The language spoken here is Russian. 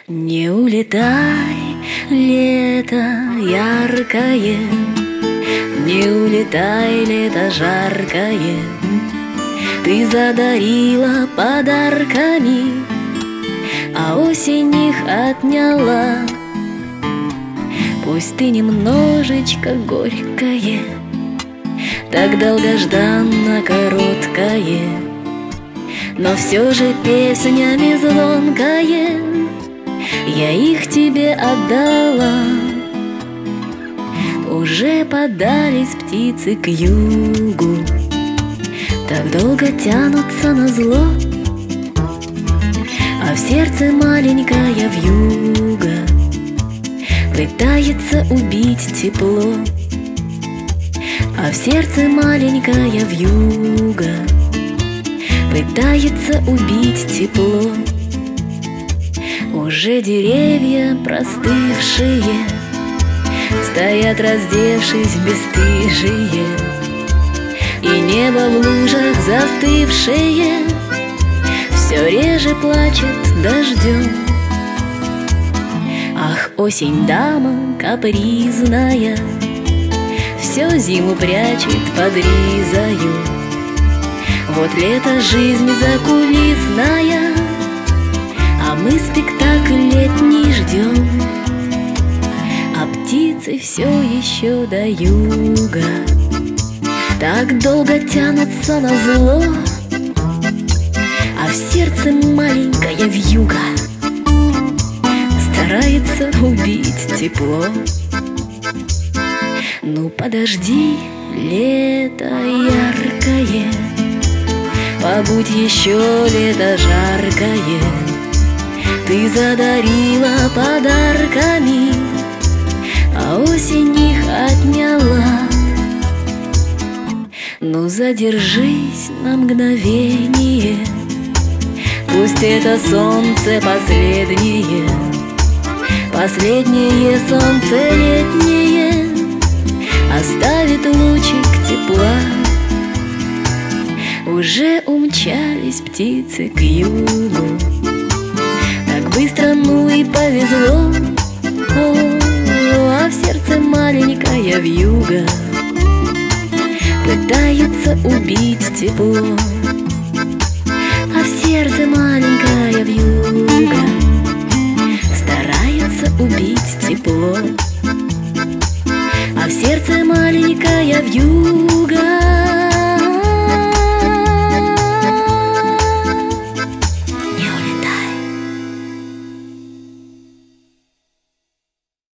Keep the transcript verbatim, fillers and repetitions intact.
Не улетай, лето яркое, не улетай, лето жаркое. Ты задарила подарками, а осень их отняла. Пусть ты немножечко горькое, так долгожданно короткое, но все же песнями звонкое я их тебе отдала. Уже подались птицы к югу, так долго тянутся на зло, а в сердце маленькая вьюга пытается убить тепло. А в сердце маленькая вьюга пытается убить тепло. Уже деревья простывшие стоят, раздевшись, бесстыжие, и небо в лужах застывшее все реже плачет дождем. Ах, осень, дама капризная, все зиму прячет под ризою. Вот лето жизнь закулисная, а мы спектакль летний ждем. А птицы все еще до юга так долго тянутся на зло, а в сердце маленькая вьюга старается убить тепло. Ну подожди, лето яркое, побудь еще, лето жаркое. Ты задарила подарками, а осень их отняла. Ну задержись на мгновение, пусть это солнце последнее, последнее солнце летнее оставит лучик тепла. Уже умчались птицы к югу, так быстро, ну и повезло. О, а в сердце маленькая вьюга пытается убить тепло. А в сердце маленькая вьюга старается убить тепло. А в сердце маленькая вьюга